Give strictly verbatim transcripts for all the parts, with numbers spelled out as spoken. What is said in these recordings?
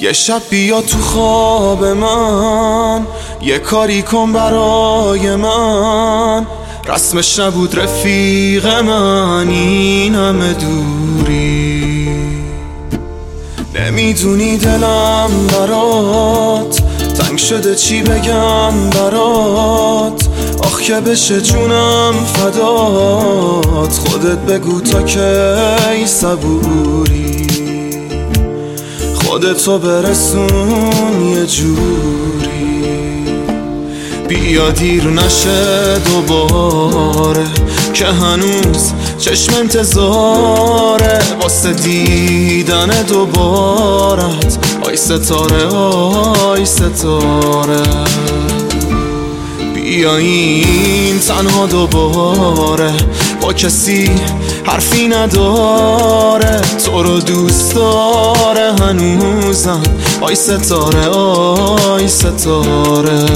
یه شب بیا تو خواب من، یه کاری کن برای من. رسمش نبود رفیق من این همه دوری. نمیدونی دلم برات تنگ شده، چی بگم برات. آخ که بشه جونم فدات، خودت بگو تا کی صبوری. خودتو برسون یه جوری، بیا دیر نشه دوباره که هنوز چشم انتظاره واسه دیدن دوبارت. آی ستاره آی ستاره، بیا این تنها دوباره با کسی حرفی نداره. تو رو دوست داره هنوزم آی ستاره آی ستاره.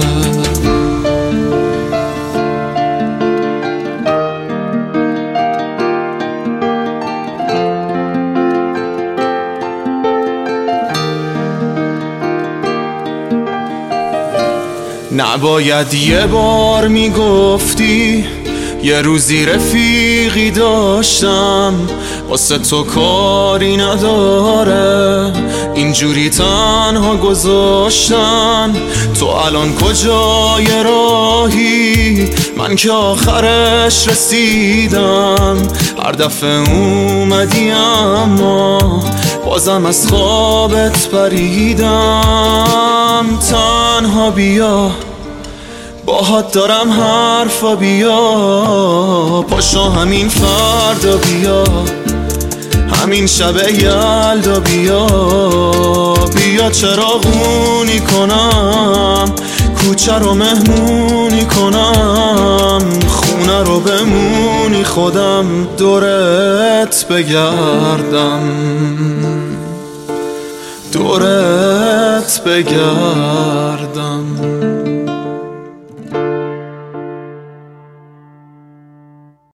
نباید یه بار میگفتی یه روزی رفیقی داشتم واسه تو کاری نداره، اینجوری تنها گذاشتن. تو الان کجای راهی؟ من که آخرش رسیدم. هر دفعه اومدی اما بازم از خوابت پریدم. تنها بیا باهات دارم حرفا، بیا پاشو همین فردا، بیا همین شب یلدا، بیا بیا چراغونی کنم، کوچه رو مهمونی کنم، خونه رو بمونی خودم دورت بگردم، دورت بگردم.